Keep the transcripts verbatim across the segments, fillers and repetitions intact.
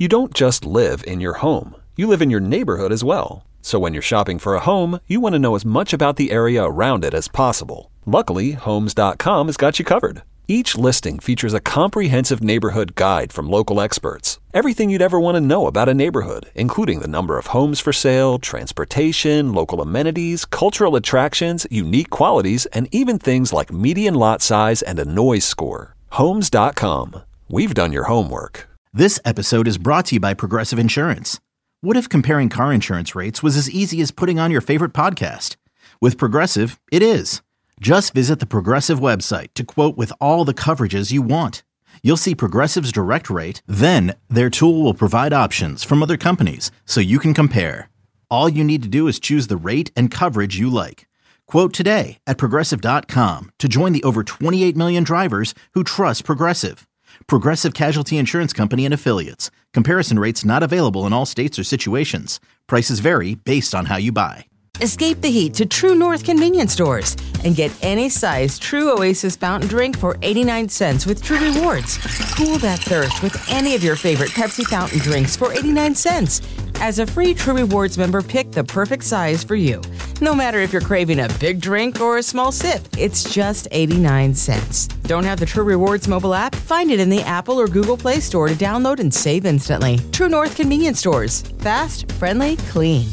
You don't just live in your home. You live in your neighborhood as well. So when you're shopping for a home, you want to know as much about the area around it as possible. Luckily, Homes dot com has got you covered. Each listing features a comprehensive neighborhood guide from local experts. Everything you'd ever want to know about a neighborhood, including the number of homes for sale, transportation, local amenities, cultural attractions, unique qualities, and even things like median lot size and a noise score. Homes dot com. We've done your homework. This episode is brought to you by Progressive Insurance. What if comparing car insurance rates was as easy as putting on your favorite podcast? With Progressive, it is. Just visit the Progressive website to quote with all the coverages you want. You'll see Progressive's direct rate, then their tool will provide options from other companies so you can compare. All you need to do is choose the rate and coverage you like. Quote today at Progressive dot com to join the over twenty-eight million drivers who trust Progressive. Progressive Casualty Insurance Company and Affiliates. Comparison rates not available in all states or situations. Prices vary based on how you buy. Escape the heat to True North convenience stores and get any size True Oasis fountain drink for eighty-nine cents with True Rewards. Cool that thirst with any of your favorite Pepsi fountain drinks for eighty-nine cents. As a free True Rewards member, pick the perfect size for you. No matter if you're craving a big drink or a small sip, it's just eighty-nine cents. Don't have the True Rewards mobile app? Find it in the Apple or Google Play Store to download and save instantly. True North convenience stores. Fast, friendly, clean.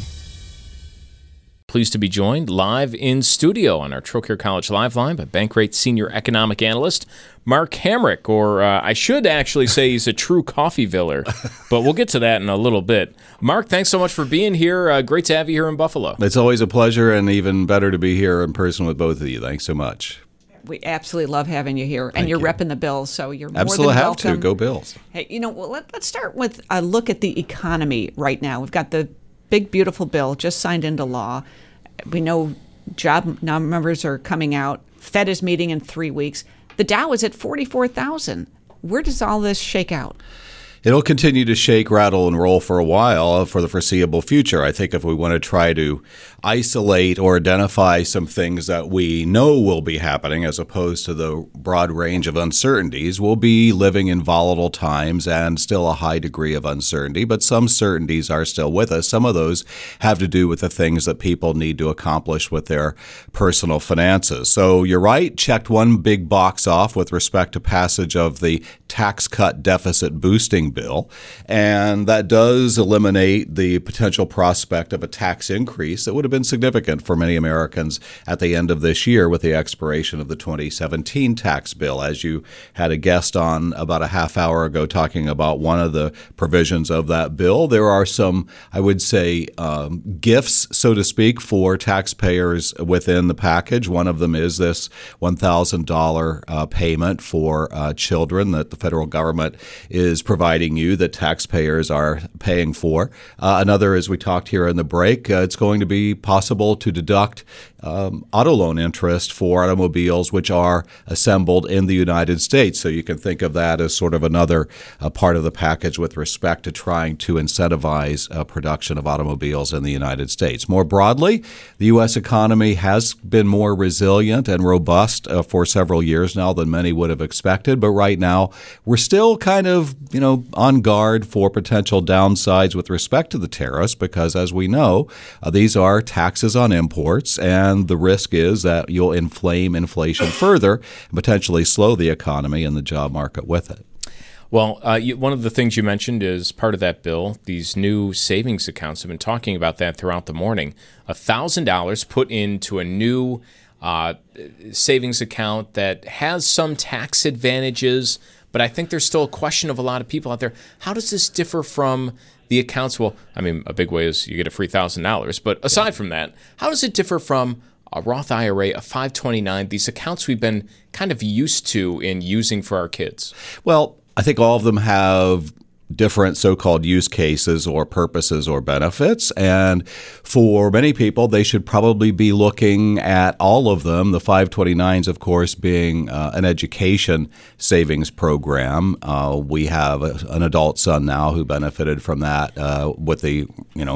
Pleased to be joined live in studio on our Trocaire College Live Line by Bankrate Senior Economic Analyst Mark Hamrick, or uh, I should actually say he's a true Coffeeviller, but we'll get to that in a little bit. Mark, thanks so much for being here. Uh, great to have you here in Buffalo. It's always a pleasure, and even better to be here in person with both of you. Thanks so much. We absolutely love having you here, and Thank you're you. repping the Bills, so you're more Absolutely than have welcome. to. Go Bills. Hey, you know, well, let, let's start with a look at the economy right now. We've got the big, beautiful bill just signed into law. We know job numbers are coming out. Fed is meeting in three weeks. The Dow is at forty-four thousand. Where does all this shake out? It'll continue to shake, rattle, and roll for a while for the foreseeable future. I think if we want to try to isolate or identify some things that we know will be happening as opposed to the broad range of uncertainties, we'll be living in volatile times and still a high degree of uncertainty, but some certainties are still with us. Some of those have to do with the things that people need to accomplish with their personal finances. So you're right, checked one big box off with respect to passage of the tax cut deficit boosting bill, and that does eliminate the potential prospect of a tax increase that would have been significant for many Americans at the end of this year with the expiration of the twenty seventeen tax bill. As you had a guest on about a half hour ago talking about one of the provisions of that bill, there are some, I would say, um, gifts, so to speak, for taxpayers within the package. One of them is this one thousand dollars uh, payment for uh, children that the federal government is providing you that taxpayers are paying for. Uh, another, as we talked here in the break, uh, it's going to be possible to deduct um, auto loan interest for automobiles which are assembled in the United States. So you can think of that as sort of another uh, part of the package with respect to trying to incentivize uh, production of automobiles in the United States. More broadly, the U S economy has been more resilient and robust uh, for several years now than many would have expected. But right now, we're still kind of, you know, on guard for potential downsides with respect to the tariffs because, as we know, uh, these are taxes on imports, and the risk is that you'll inflame inflation further and potentially slow the economy and the job market with it. Well, uh, you, one of the things you mentioned is part of that bill, these new savings accounts. I've been talking about that throughout the morning. one thousand dollars put into a new uh, savings account that has some tax advantages, but I think there's still a question of a lot of people out there. How does this differ from the accounts? Well, I mean, a big way is you get a free one thousand dollars. But aside from that, how does it differ from a Roth I R A, a five twenty-nine, these accounts we've been kind of used to in using for our kids? Well, I think all of them have different so-called use cases or purposes or benefits. And for many people, they should probably be looking at all of them. The five twenty-nines, of course, being uh, an education savings program. Uh, we have a, an adult son now who benefited from that uh, with the, you know,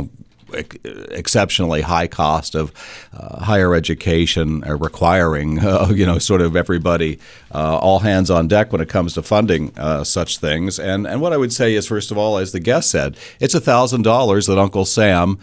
exceptionally high cost of uh, higher education uh, requiring, uh, you know, sort of everybody, uh, all hands on deck when it comes to funding uh, such things. And and what I would say is, first of all, as the guest said, it's one thousand dollars that Uncle Sam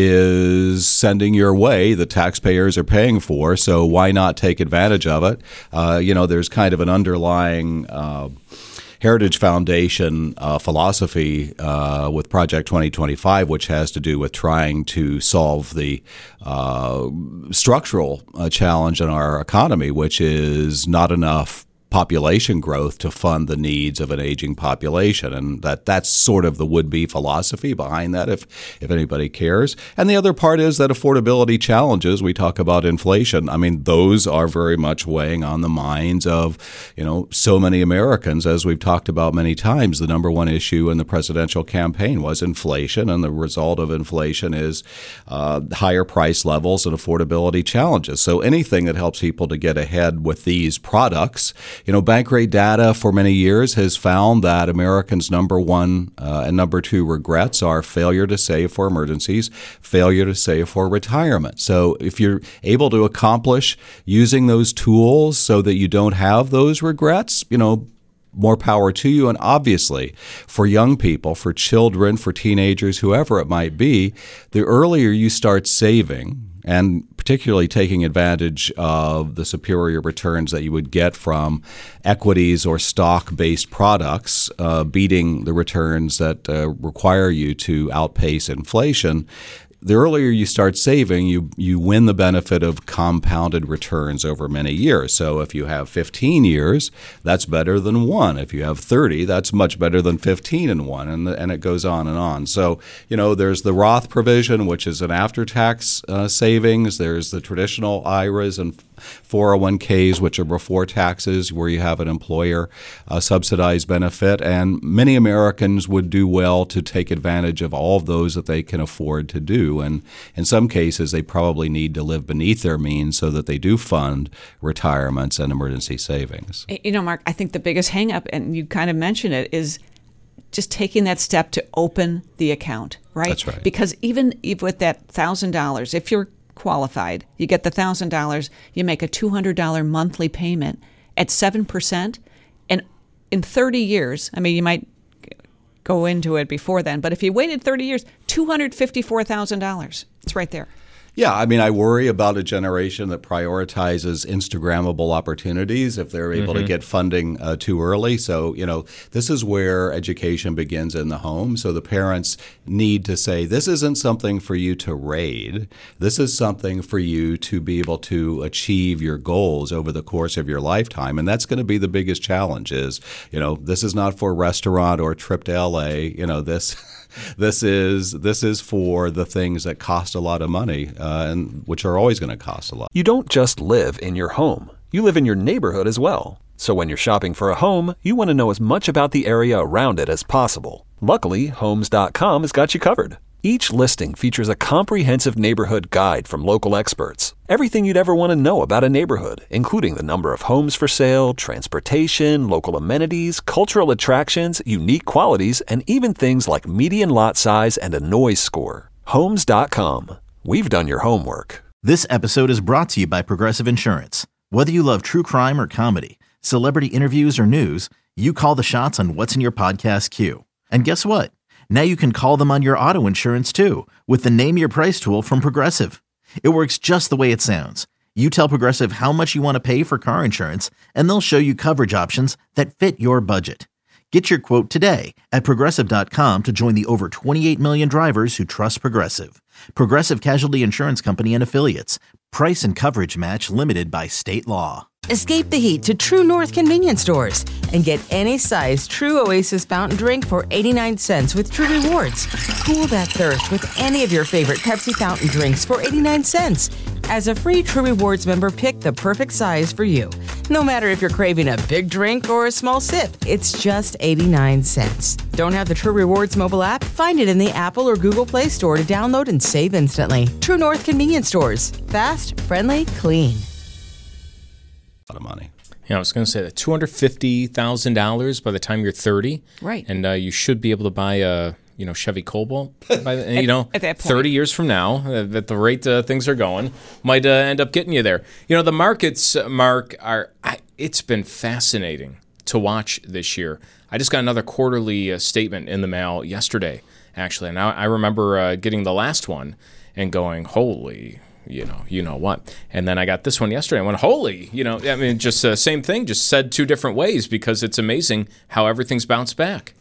is sending your way, the taxpayers are paying for, so why not take advantage of it? Uh, you know, there's kind of an underlying uh, Heritage Foundation uh, philosophy uh, with Project twenty twenty-five, which has to do with trying to solve the uh, structural uh, challenge in our economy, which is not enough population growth to fund the needs of an aging population. And that that's sort of the would-be philosophy behind that, if if anybody cares. And the other part is that affordability challenges. We talk about inflation. I mean, those are very much weighing on the minds of, you know, so many Americans. As we've talked about many times, the number one issue in the presidential campaign was inflation, and the result of inflation is uh, higher price levels and affordability challenges. So anything that helps people to get ahead with these products. You know, Bankrate data for many years has found that Americans' number one uh, and number two regrets are failure to save for emergencies, failure to save for retirement. So if you're able to accomplish using those tools so that you don't have those regrets, you know, more power to you. And obviously, for young people, for children, for teenagers, whoever it might be, the earlier you start saving, and particularly taking advantage of the superior returns that you would get from equities or stock-based products, uh, beating the returns that uh, require you to outpace inflation, the earlier you start saving, you you win the benefit of compounded returns over many years. So if you have fifteen years, that's better than one. If you have thirty, that's much better than fifteen and one, and the, and it goes on and on. So, you know, there's the Roth provision, which is an after-tax uh, savings. There's the traditional I R As and four oh one k's, which are before taxes, where you have an employer uh, subsidized benefit. And many Americans would do well to take advantage of all of those that they can afford to do. And in some cases, they probably need to live beneath their means so that they do fund retirements and emergency savings. You know, Mark, I think the biggest hang up, and you kind of mentioned it, is just taking that step to open the account, right? That's right. Because even with that one thousand dollars, if you're qualified, you get the one thousand dollars, you make a two hundred dollars monthly payment at seven percent. And in thirty years, I mean, you might go into it before then, but if you waited thirty years, two hundred fifty-four thousand dollars. It's right there. Yeah, I mean, I worry about a generation that prioritizes Instagrammable opportunities if they're able mm-hmm. to get funding uh, too early. So, you know, this is where education begins in the home. So the parents need to say, this isn't something for you to raid. This is something for you to be able to achieve your goals over the course of your lifetime. And that's going to be the biggest challenge is, you know, this is not for a restaurant or a trip to L A. You know, this... This is this is for the things that cost a lot of money, uh, and which are always going to cost a lot. You don't just live in your home. You live in your neighborhood as well. So when you're shopping for a home, you want to know as much about the area around it as possible. Luckily, Homes dot com has got you covered. Each listing features a comprehensive neighborhood guide from local experts. Everything you'd ever want to know about a neighborhood, including the number of homes for sale, transportation, local amenities, cultural attractions, unique qualities, and even things like median lot size and a noise score. Homes dot com. We've done your homework. This episode is brought to you by Progressive Insurance. Whether you love true crime or comedy, celebrity interviews or news, you call the shots on what's in your podcast queue. And guess what? Now you can call them on your auto insurance too with the Name Your Price tool from Progressive. It works just the way it sounds. You tell Progressive how much you want to pay for car insurance, and they'll show you coverage options that fit your budget. Get your quote today at Progressive dot com to join the over twenty-eight million drivers who trust Progressive. Progressive Casualty Insurance Company and Affiliates. Price and coverage match limited by state law. Escape the heat to True North convenience stores and get any size True Oasis fountain drink for eighty-nine cents with True Rewards. Cool that thirst with any of your favorite Pepsi fountain drinks for eighty-nine cents. As a free True Rewards member, pick the perfect size for you. No matter if you're craving a big drink or a small sip, it's just eighty-nine cents. Don't have the True Rewards mobile app? Find it in the Apple or Google Play Store to download and save instantly. True North convenience stores. Fast, friendly, clean. Of money. Yeah, I was going to say that two hundred fifty thousand dollars by the time you're thirty. Right. And uh, you should be able to buy a you know, Chevy Cobalt, by the, you know, at that point. thirty years from now, uh, at the rate uh, things are going, might uh, end up getting you there. You know, the markets, uh, Mark, are I, it's been fascinating to watch this year. I just got another quarterly uh, statement in the mail yesterday, actually, and I, I remember uh, getting the last one and going, holy, you know, you know what? And then I got this one yesterday. I went, holy, you know, I mean, just uh, same thing, just said two different ways, because it's amazing how everything's bounced back.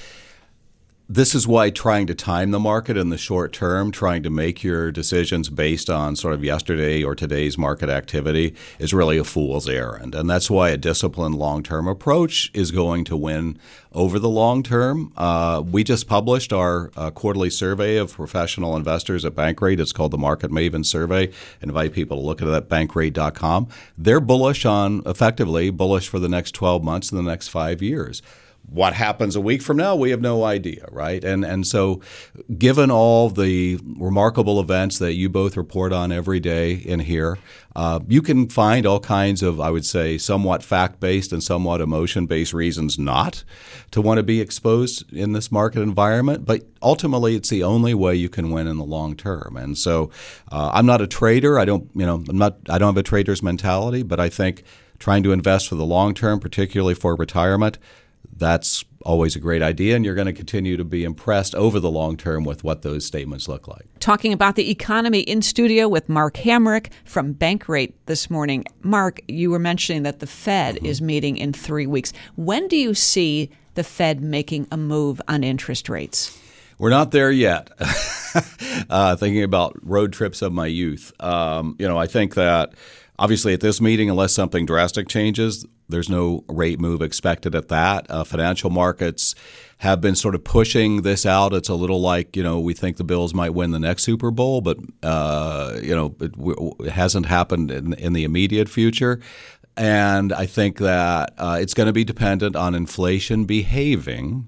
This is why trying to time the market in the short term, trying to make your decisions based on sort of yesterday or today's market activity is really a fool's errand. And that's why a disciplined long-term approach is going to win over the long term. Uh, we just published our uh, quarterly survey of professional investors at Bankrate. It's called the Market Maven Survey. I invite people to look at it at bankrate dot com. They're bullish on, effectively bullish for the next twelve months and the next five years. What happens a week from now, we have no idea, right? And and so given all the remarkable events that you both report on every day in here, uh, you can find all kinds of, I would say, somewhat fact-based and somewhat emotion-based reasons not to want to be exposed in this market environment. But ultimately, it's the only way you can win in the long term. And so uh, I'm not a trader. I don't, you know, I'm not. I don't have a trader's mentality. But I think trying to invest for the long term, particularly for retirement, that's always a great idea, and you're going to continue to be impressed over the long term with what those statements look like. Talking about the economy in studio with Mark Hamrick from Bankrate this morning. Mark, you were mentioning that the Fed mm-hmm. is meeting in three weeks. When do you see the Fed making a move on interest rates? We're not there yet. uh, thinking about road trips of my youth, um, you know, I think that obviously at this meeting, unless something drastic changes, there's no rate move expected at that. Uh, financial markets have been sort of pushing this out. It's a little like, you know, we think the Bills might win the next Super Bowl, but, uh, you know, it, it hasn't happened in, in the immediate future. And I think that uh, it's going to be dependent on inflation behaving,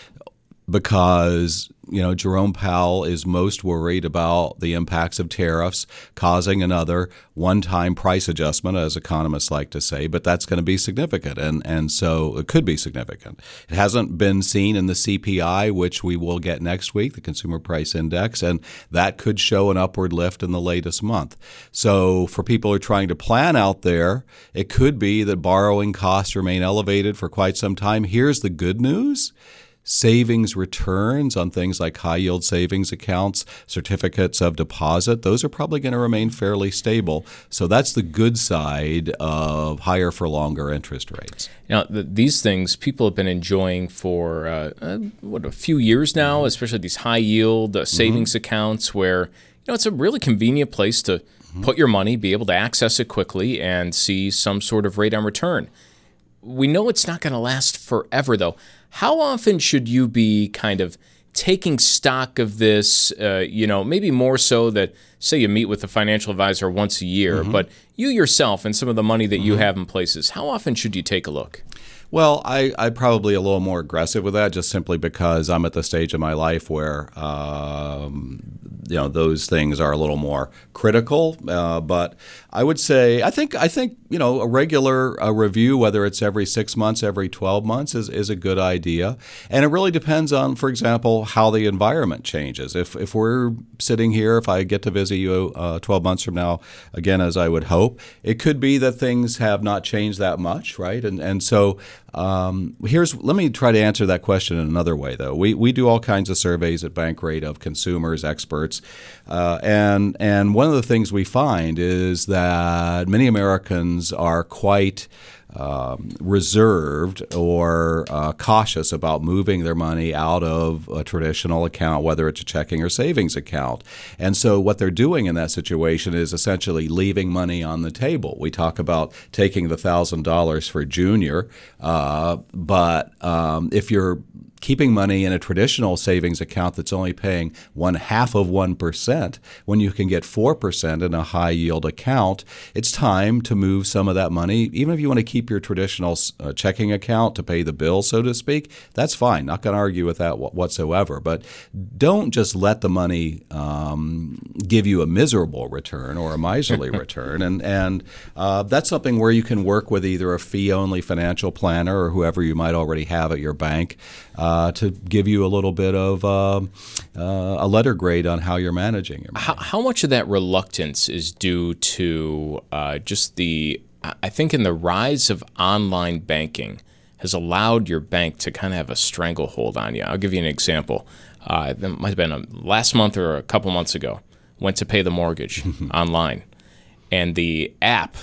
because, you know, Jerome Powell is most worried about the impacts of tariffs causing another one-time price adjustment, as economists like to say, but that's going to be significant, and and so it could be significant. It hasn't been seen in the C P I, which we will get next week, the Consumer Price Index, and that could show an upward lift in the latest month. So for people who are trying to plan out there, it could be that borrowing costs remain elevated for quite some time. Here's the good news. Savings returns on things like high-yield savings accounts, certificates of deposit, those are probably going to remain fairly stable. So that's the good side of higher for longer interest rates. Now, the, these things people have been enjoying for uh, uh, what a few years now, especially these high-yield uh, savings mm-hmm. accounts where, you know, it's a really convenient place to mm-hmm. put your money, be able to access it quickly, and see some sort of rate on return. We know it's not going to last forever, though. How often should you be kind of taking stock of this, uh, you know, maybe more so that, say you meet with a financial advisor once a year, mm-hmm. but you yourself and some of the money that mm-hmm. you have in places, how often should you take a look? Well, I, I'm probably a little more aggressive with that, just simply because I'm at the stage of my life where, um, you know, those things are a little more critical. Uh, but I would say, I think, I think, you know, a regular uh, review, whether it's every six months, every twelve months, is, is a good idea. And it really depends on, for example, how the environment changes. If if we're sitting here, if I get to visit you uh, twelve months from now, again, as I would hope, it could be that things have not changed that much, right? And and so um, here's let me try to answer that question in another way, though. We we do all kinds of surveys at Bankrate of consumers, experts, uh, and and one of the things we find is that many Americans are quite Um, reserved or uh, cautious about moving their money out of a traditional account, whether it's a checking or savings account. And so what they're doing in that situation is essentially leaving money on the table. We talk about taking the one thousand dollars for junior, uh, but um, if you're keeping money in a traditional savings account that's only paying one half of one percent, when you can get four percent in a high yield account, it's time to move some of that money. Even if you want to keep your traditional uh, checking account to pay the bill, so to speak, that's fine. Not going to argue with that whatsoever. But don't just let the money um, give you a miserable return or a miserly return. And, and uh, that's something where you can work with either a fee-only financial planner or whoever you might already have at your bank. Uh, uh, to give you a little bit of uh, uh, a letter grade on how you're managing your money. How, how much of that reluctance is due to uh, just the, I think in the rise of online banking has allowed your bank to kind of have a stranglehold on you. I'll give you an example. Uh, it might have been a, last month or a couple months ago. Went to pay the mortgage online, and the app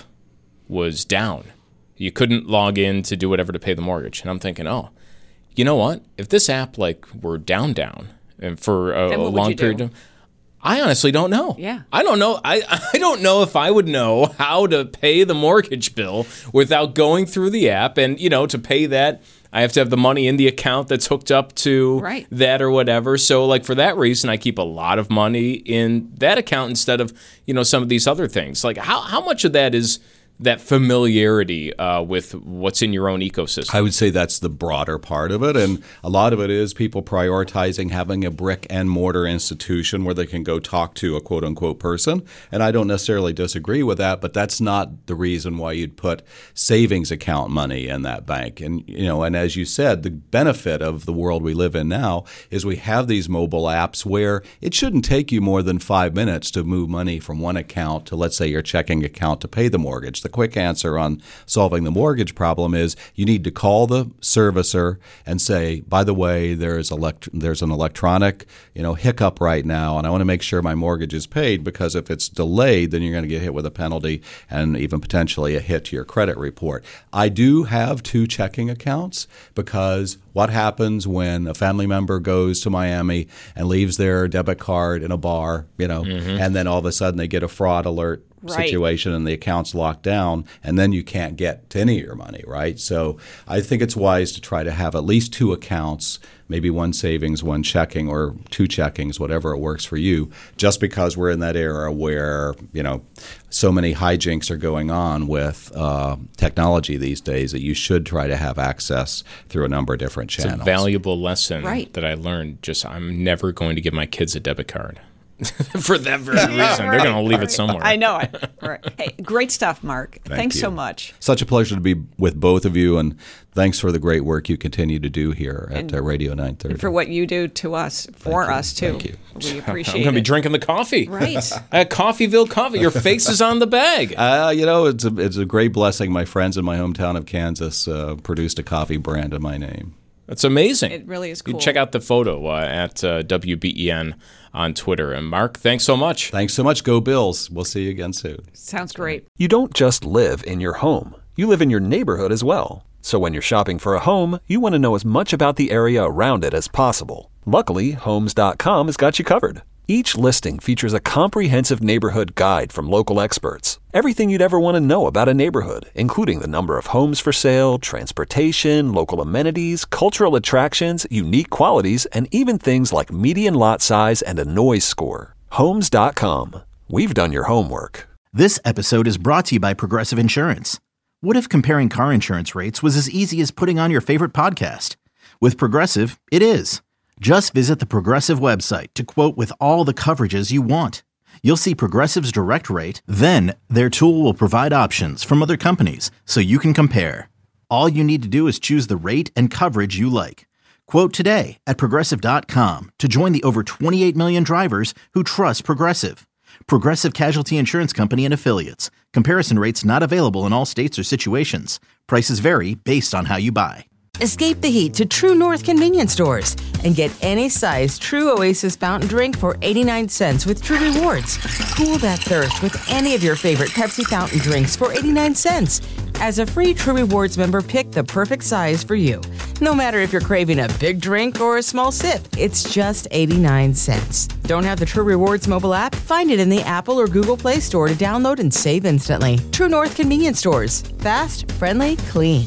was down. You couldn't log in to do whatever to pay the mortgage. And I'm thinking, oh, you know what? If this app like were down, down, and for a, a long period do? of time, I honestly don't know. Yeah. I don't know. I, I don't know if I would know how to pay the mortgage bill without going through the app. And, you know, to pay that, I have to have the money in the account that's hooked up to right. that or whatever. So, like, for that reason, I keep a lot of money in that account instead of, you know, some of these other things. Like, how, how much of that is that familiarity uh, with what's in your own ecosystem? I would say that's the broader part of it. And a lot of it is people prioritizing having a brick and mortar institution where they can go talk to a quote unquote person. And I don't necessarily disagree with that, but that's not the reason why you'd put savings account money in that bank. And, you know, and as you said, the benefit of the world we live in now is we have these mobile apps where it shouldn't take you more than five minutes to move money from one account to, let's say, your checking account to pay the mortgage. The quick answer on solving the mortgage problem is you need to call the servicer and say, by the way, there's elect- there's an electronic, you know, hiccup right now, and I want to make sure my mortgage is paid, because if it's delayed, then you're going to get hit with a penalty and even potentially a hit to your credit report. I do have two checking accounts, because what happens when a family member goes to Miami and leaves their debit card in a bar, you know, mm-hmm. and then all of a sudden they get a fraud alert Right. situation and the account's locked down, and then you can't get to any of your money, right? So I think it's wise to try to have at least two accounts, maybe one savings, one checking, or two checkings, whatever it works for you, just because we're in that era where, you know, so many hijinks are going on with uh, technology these days that you should try to have access through a number of different channels. It's a valuable lesson right. that I learned. Just I'm never going to give my kids a debit card. For that very reason. Right, They're going to leave right. it somewhere. I know it. Right. Hey, great stuff, Mark. Thank Thanks you. so much. Such a pleasure to be with both of you, and thanks for the great work you continue to do here at uh, Radio nine thirty. And for what you do to us, for Thank us, you. too. Thank you. We appreciate it. I'm going to be drinking the coffee. Right. At Coffeeville Coffee. Your face is on the bag. Uh, you know, it's a, it's a great blessing. My friends in my hometown of Kansas uh, produced a coffee brand in my name. That's amazing. It really is cool. You check out the photo uh, at uh, W B E N on Twitter. And Mark, thanks so much. Thanks so much. Go Bills. We'll see you again soon. Sounds great. You don't just live in your home. You live in your neighborhood as well. So when you're shopping for a home, you want to know as much about the area around it as possible. Luckily, Homes dot com has got you covered. Each listing features a comprehensive neighborhood guide from local experts. Everything you'd ever want to know about a neighborhood, including the number of homes for sale, transportation, local amenities, cultural attractions, unique qualities, and even things like median lot size and a noise score. Homes dot com. We've done your homework. This episode is brought to you by Progressive Insurance. What if comparing car insurance rates was as easy as putting on your favorite podcast? With Progressive, it is. Just visit the Progressive website to quote with all the coverages you want. You'll see Progressive's direct rate, then their tool will provide options from other companies so you can compare. All you need to do is choose the rate and coverage you like. Quote today at Progressive dot com to join the over twenty-eight million drivers who trust Progressive. Progressive Casualty Insurance Company and Affiliates. Comparison rates not available in all states or situations. Prices vary based on how you buy. Escape the heat to True North convenience stores and get any size True Oasis fountain drink for eighty-nine cents with True Rewards. Cool that thirst with any of your favorite Pepsi fountain drinks for eighty-nine cents. As a free True Rewards member, pick the perfect size for you. No matter if you're craving a big drink or a small sip, it's just eighty-nine cents. Don't have the True Rewards mobile app? Find it in the Apple or Google Play Store to download and save instantly. True North convenience stores. Fast, friendly, clean.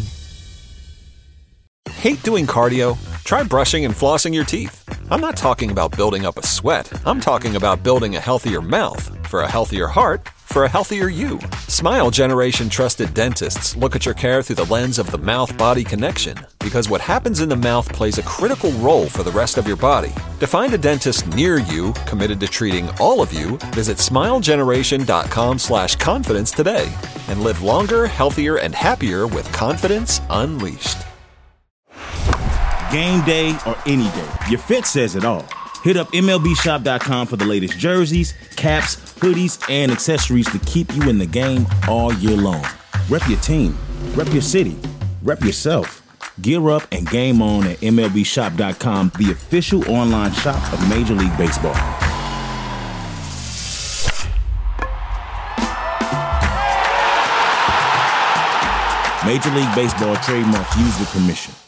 Hate doing cardio? Try brushing and flossing your teeth. I'm not talking about building up a sweat. I'm talking about building a healthier mouth for a healthier heart for a healthier you. Smile Generation trusted dentists look at your care through the lens of the mouth-body connection, because what happens in the mouth plays a critical role for the rest of your body. To find a dentist near you committed to treating all of you, visit smilegeneration.com slash confidence today and live longer, healthier, and happier with confidence unleashed. game day or any day. Your fit says it all. Hit up M L B shop dot com for the latest jerseys, caps, hoodies, and accessories to keep you in the game all year long. Rep your team, rep your city, rep yourself. Gear up and game on at M L B shop dot com, the official online shop of Major League Baseball. Major League Baseball trademarks used with permission.